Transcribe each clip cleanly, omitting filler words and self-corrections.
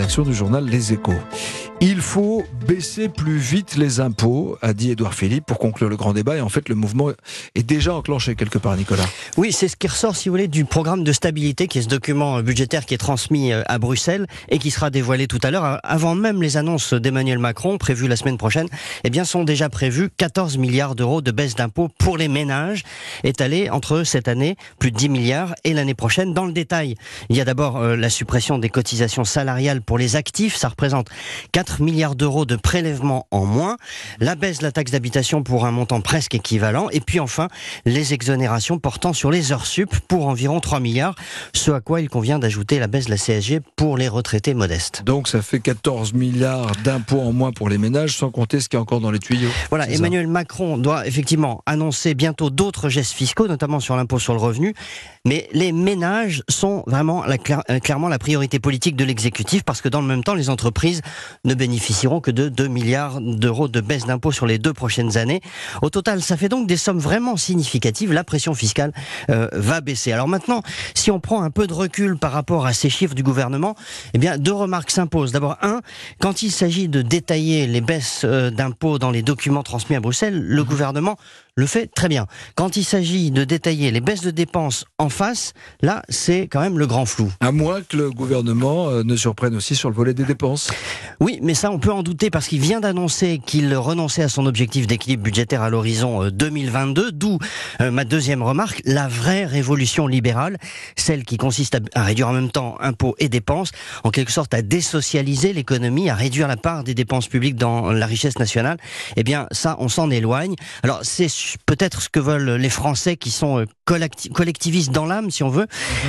rédaction du journal Les Échos. Il faut baisser plus vite les impôts, a dit Édouard Philippe pour conclure le grand débat. Et en fait, le mouvement est déjà enclenché quelque part, Nicolas. Oui, c'est ce qui ressort, si vous voulez, du programme de stabilité, qui est ce document budgétaire qui est transmis à Bruxelles et qui sera dévoilé tout à l'heure. Avant même les annonces d'Emmanuel Macron, prévues la semaine prochaine, eh bien, sont déjà prévus 14 milliards d'euros de baisse d'impôts pour les ménages, étalés entre cette année, plus de 10 milliards, et l'année prochaine. Dans le détail, il y a d'abord la suppression des cotisations salariales pour les actifs, ça représente 4 milliards d'euros de prélèvements en moins, la baisse de la taxe d'habitation pour un montant presque équivalent, et puis enfin, les exonérations portant sur les heures sup pour environ 3 milliards, ce à quoi il convient d'ajouter la baisse de la CSG pour les retraités modestes. Donc ça fait 14 milliards d'impôts en moins pour les ménages, sans compter ce qui est encore dans les tuyaux. Voilà, Emmanuel Macron doit effectivement annoncer bientôt d'autres gestes fiscaux, notamment sur l'impôt sur le revenu, mais les ménages sont vraiment clairement la priorité politique de l'exécutif, parce que dans le même temps, les entreprises ne bénéficieront que de 2 milliards d'euros de baisse d'impôts sur les 2 prochaines années. Au total, ça fait donc des sommes vraiment significatives. La pression fiscale va baisser. Alors maintenant, si on prend un peu de recul par rapport à ces chiffres du gouvernement, eh bien, 2 remarques s'imposent. D'abord, quand il s'agit de détailler les baisses d'impôts dans les documents transmis à Bruxelles, le gouvernement le fait très bien. Quand il s'agit de détailler les baisses de dépenses en face, là, c'est quand même le grand flou. À moins que le gouvernement ne surprenne aussi sur le volet des dépenses. Oui, mais ça, on peut en douter, parce qu'il vient d'annoncer qu'il renonçait à son objectif d'équilibre budgétaire à l'horizon 2022, d'où ma deuxième remarque, la vraie révolution libérale, celle qui consiste à réduire en même temps impôts et dépenses, en quelque sorte à désocialiser l'économie, à réduire la part des dépenses publiques dans la richesse nationale. Eh bien, ça, on s'en éloigne. Alors, c'est peut-être ce que veulent les Français, qui sont collectivistes dans l'âme, si on veut.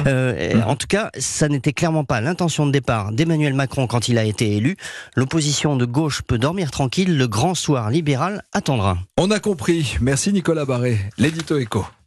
En tout cas, ça n'était clairement pas l'intention de départ d'Emmanuel Macron quand il a été élu. L'opposition de gauche peut dormir tranquille, le grand soir libéral attendra. On a compris. Merci Nicolas Barré, l'édito Écho.